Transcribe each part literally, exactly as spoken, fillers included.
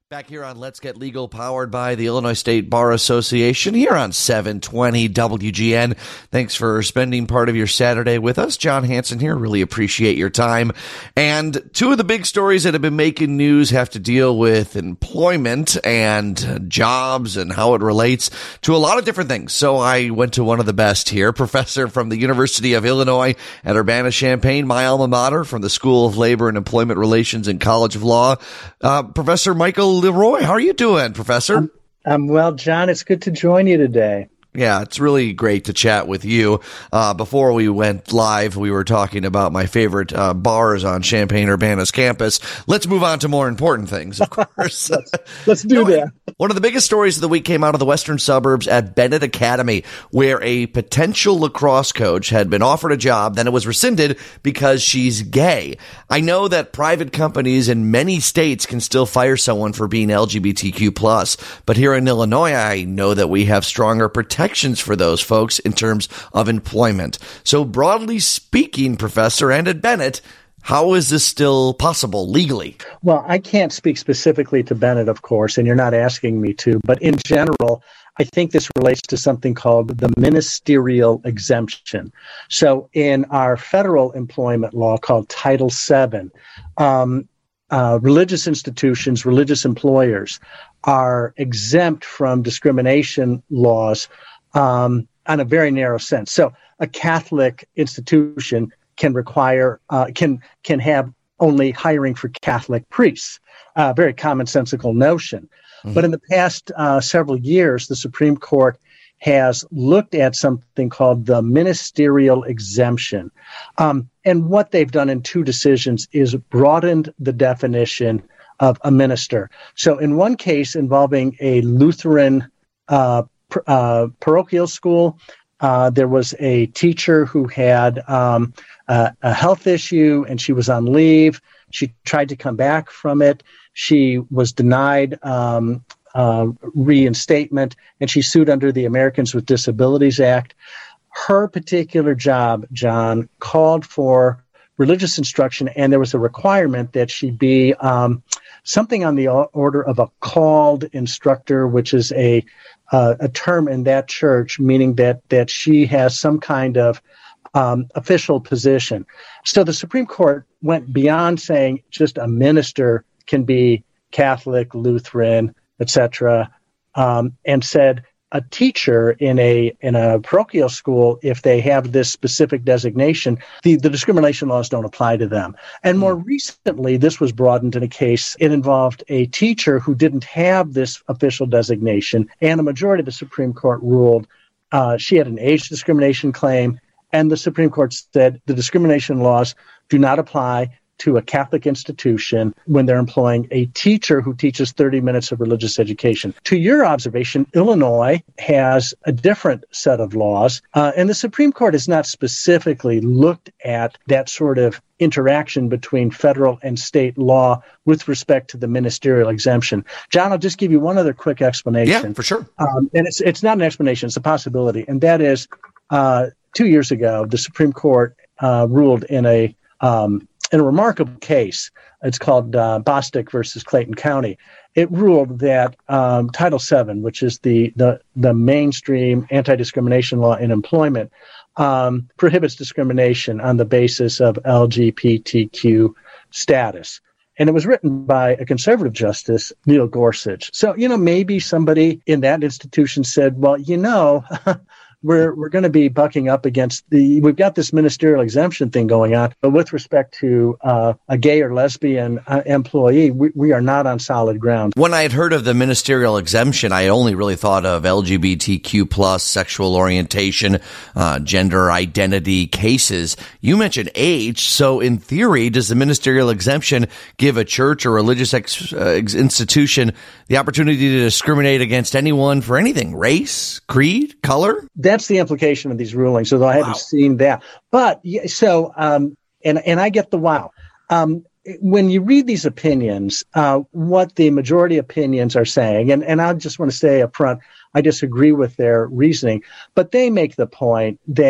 Back here on Let's Get Legal, powered by the Illinois State Bar Association, here on seven twenty W G N. Thanks for spending part of your Saturday with us. John Hanson here. Really appreciate your time. And two of the big stories that have been making news have to deal with employment and jobs and how it relates to a lot of different things. So I went to one of the best here, professor from the University of Illinois at Urbana-Champaign, my alma mater, from the School of Labor and Employment Relations and College of Law, uh, Professor Michael Leroy. How are you doing, Professor? I'm, I'm well, John. It's good to join you today. Yeah, it's really great to chat with you. Uh, before we went live, we were talking about my favorite uh, bars on Champaign-Urbana's campus. Let's move on to more important things, of course. let's, let's do no, that. One of the biggest stories of the week came out of the western suburbs at Bennett Academy, where a potential lacrosse coach had been offered a job, then it was rescinded because she's gay. I know that private companies in many states can still fire someone for being L G B T Q plus, but here in Illinois, I know that we have stronger protections for those folks in terms of employment. So broadly speaking, Professor, and at Bennett, how is this still possible legally? Well, I can't speak specifically to Bennett, of course, and you're not asking me to, but in general, I think this relates to something called the ministerial exemption. So in our federal employment law called Title seven, um, uh, religious institutions, religious employers are exempt from discrimination laws Um, on a very narrow sense. So a Catholic institution can require, uh, can can have only hiring for Catholic priests, a uh, very commonsensical notion. Mm-hmm. But in the past uh, several years, the Supreme Court has looked at something called the ministerial exemption. Um, and what they've done in two decisions is broadened the definition of a minister. So in one case involving a Lutheran uh Uh, parochial school, uh, there was a teacher who had um, a, a health issue and she was on leave. She tried to come back from it. She was denied um, uh, reinstatement and she sued under the Americans with Disabilities Act. Her particular job, John, called for religious instruction, and there was a requirement that she be um, something on the order of a called instructor, which is a uh, a term in that church, meaning that that she has some kind of um, official position. So the Supreme Court went beyond saying just a minister can be Catholic, Lutheran, et cetera, um, and said a teacher in a in a parochial school, if they have this specific designation, the, the discrimination laws don't apply to them. And more recently, this was broadened in a case. It involved a teacher who didn't have this official designation, and a majority of the Supreme Court ruled uh, she had an age discrimination claim, and the Supreme Court said the discrimination laws do not apply to a Catholic institution when they're employing a teacher who teaches thirty minutes of religious education. To your observation, Illinois has a different set of laws, uh, and the Supreme Court has not specifically looked at that sort of interaction between federal and state law with respect to the ministerial exemption. John, I'll just give you one other quick explanation. Yeah, for sure. Um, and it's it's not an explanation, it's a possibility, and that is uh, two years ago, the Supreme Court uh, ruled in a um, In a remarkable case. It's called uh, Bostick versus Clayton County. It ruled that um, Title seven, which is the, the, the mainstream anti-discrimination law in employment, um, prohibits discrimination on the basis of L G B T Q status. And it was written by a conservative justice, Neil Gorsuch. So, you know, maybe somebody in that institution said, well, you know, we're we're going to be bucking up against the, we've got this ministerial exemption thing going on, but with respect to uh, a gay or lesbian uh, employee, we, we are not on solid ground. When I had heard of the ministerial exemption, I only really thought of L G B T Q plus, sexual orientation, uh, gender identity cases. You mentioned age, so in theory, does the ministerial exemption give a church or religious ex, uh, institution the opportunity to discriminate against anyone for anything, race, creed, color? That's the implication of these rulings, although I haven't wow. seen that. But so, um, and and I get the wow. Um, when you read these opinions, uh, what the majority opinions are saying, and, and I just want to say up front, I disagree with their reasoning, but they make the point that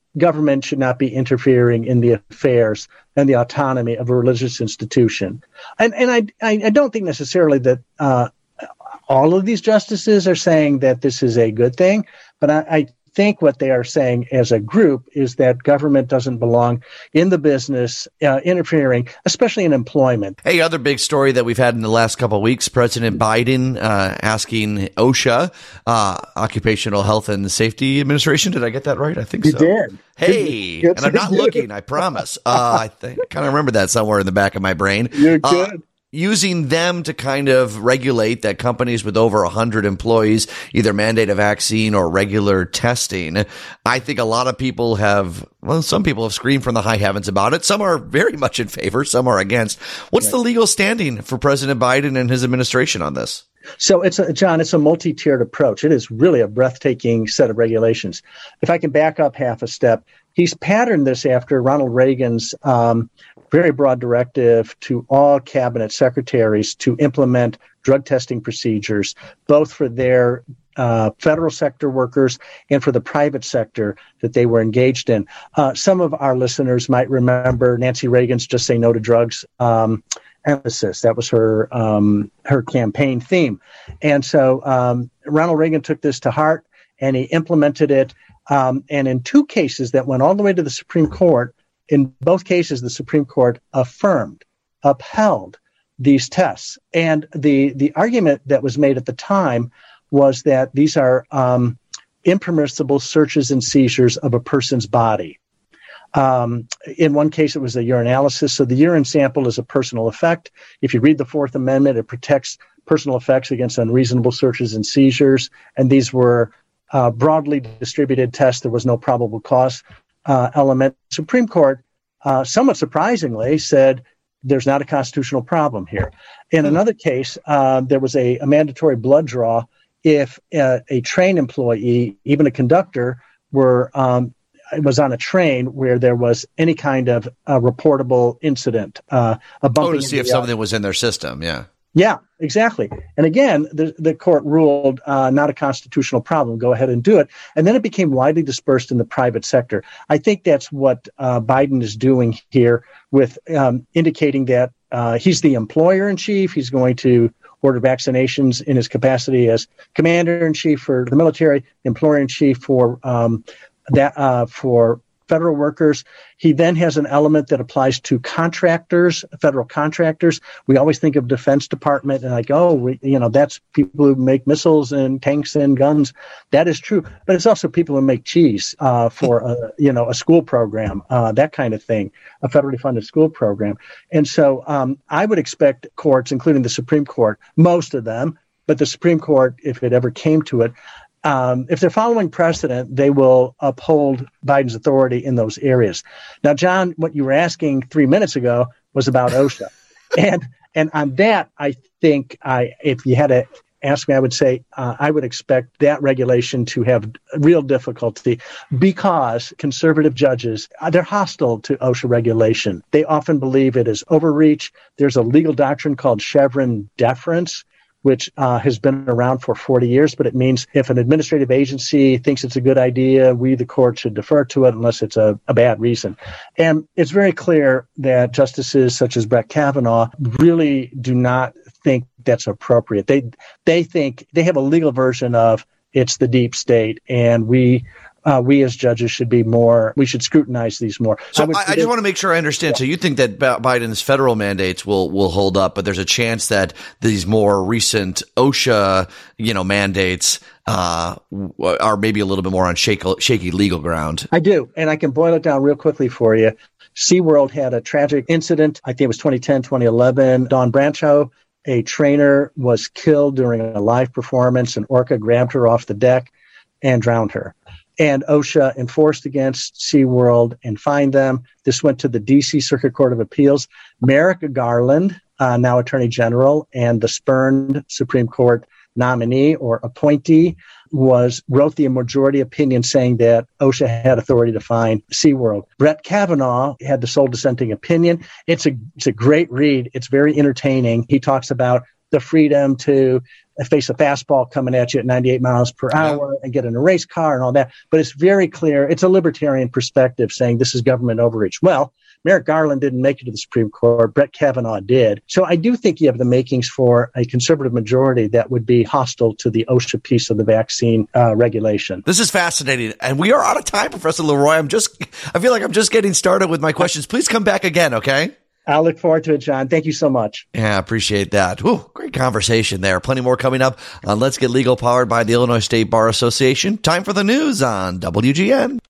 government should not be interfering in the affairs and the autonomy of a religious institution. And and I I, I don't think necessarily that uh, all of these justices are saying that this is a good thing, but I, I think what they are saying as a group is that government doesn't belong in the business, uh, interfering, especially in employment. Hey, other big story that we've had in the last couple of weeks, President Biden uh, asking OSHA, uh, Occupational Health and Safety Administration. Did I get that right? I think you so. You did. Hey, good, and I'm not looking, I promise. Uh, I think I kind of remember that somewhere in the back of my brain. You're good. Uh, using them to kind of regulate that companies with over one hundred employees either mandate a vaccine or regular testing. I think a lot of people have, well, some people have screamed from the high heavens about it. Some are very much in favor. Some are against. What's right. the legal standing for President Biden and his administration on this? So it's a, John, it's a multi-tiered approach. It is really a breathtaking set of regulations. If I can back up half a step, he's patterned this after Ronald Reagan's um, very broad directive to all cabinet secretaries to implement drug testing procedures, both for their uh, federal sector workers and for the private sector that they were engaged in. Uh, some of our listeners might remember Nancy Reagan's Just Say No to Drugs um, emphasis. That was her um, her campaign theme. And so um, Ronald Reagan took this to heart and he implemented it. Um, and in two cases that went all the way to the Supreme Court, in both cases, the Supreme Court affirmed, upheld these tests. And the, the argument that was made at the time was that these are um, impermissible searches and seizures of a person's body. Um, in one case, it was a urinalysis. So the urine sample is a personal effect. If you read the Fourth Amendment, it protects personal effects against unreasonable searches and seizures. And these were uh, broadly distributed tests. There was no probable cause uh, element. Supreme Court, uh, somewhat surprisingly, said there's not a constitutional problem here. In another case, uh, there was a, a mandatory blood draw if uh, a train employee, even a conductor, were um, was on a train where there was any kind of uh, reportable incident. Uh, a bumping oh, to see if something was in their system, yeah. Yeah, exactly. And again, the, the court ruled uh, not a constitutional problem. Go ahead and do it. And then it became widely dispersed in the private sector. I think that's what uh, Biden is doing here with um, indicating that uh, he's the employer-in-chief. He's going to order vaccinations in his capacity as commander-in-chief for the military, employer-in-chief for um, that uh, for federal workers. He then has an element that applies to contractors, federal contractors. We always think of Defense Department and like, oh, we, you know, that's people who make missiles and tanks and guns. That is true. But it's also people who make cheese uh, for, a, you know, a school program, uh, that kind of thing, a federally funded school program. And so um, I would expect courts, including the Supreme Court, most of them, but the Supreme Court, if it ever came to it, Um, if they're following precedent, they will uphold Biden's authority in those areas. Now, John, what you were asking three minutes ago was about OSHA. and and on that, I think I, if you had to ask me, I would say uh, I would expect that regulation to have real difficulty because conservative judges, uh, they're hostile to OSHA regulation. They often believe it is overreach. There's a legal doctrine called Chevron deference, which uh, has been around for forty years, but it means if an administrative agency thinks it's a good idea, we, the court, should defer to it unless it's a, a bad reason. And it's very clear that justices such as Brett Kavanaugh really do not think that's appropriate. They they think they have a legal version of it's the deep state, and we Uh, we as judges should be more, we should scrutinize these more. So I, I, I just want to make sure I understand. Yeah. So you think that Biden's federal mandates will, will hold up, but there's a chance that these more recent OSHA, you know, mandates uh, are maybe a little bit more on shaky, shaky legal ground. I do. And I can boil it down real quickly for you. SeaWorld had a tragic incident. I think it was twenty ten, twenty eleven. Dawn Brancho, a trainer, was killed during a live performance. An orca grabbed her off the deck and drowned her. And OSHA enforced against SeaWorld and fined them. This went to the D C Circuit Court of Appeals. Merrick Garland, uh, now Attorney General, and the spurned Supreme Court nominee or appointee, was wrote the majority opinion saying that OSHA had authority to fine SeaWorld. Brett Kavanaugh had the sole dissenting opinion. It's a it's a great read. It's very entertaining. He talks about the freedom to face a fastball coming at you at ninety-eight miles per hour and get in a race car and all that. But it's very clear. It's a libertarian perspective saying this is government overreach. Well, Merrick Garland didn't make it to the Supreme Court. Brett Kavanaugh did. So I do think you have the makings for a conservative majority that would be hostile to the OSHA piece of the vaccine uh, regulation. This is fascinating. And we are out of time, Professor Leroy. I'm just, I feel like I'm just getting started with my questions. Please come back again, okay? I look forward to it, John. Thank you so much. Yeah, appreciate that. Whew, great conversation there. Plenty more coming up on Let's Get Legal, powered by the Illinois State Bar Association. Time for the news on W G N.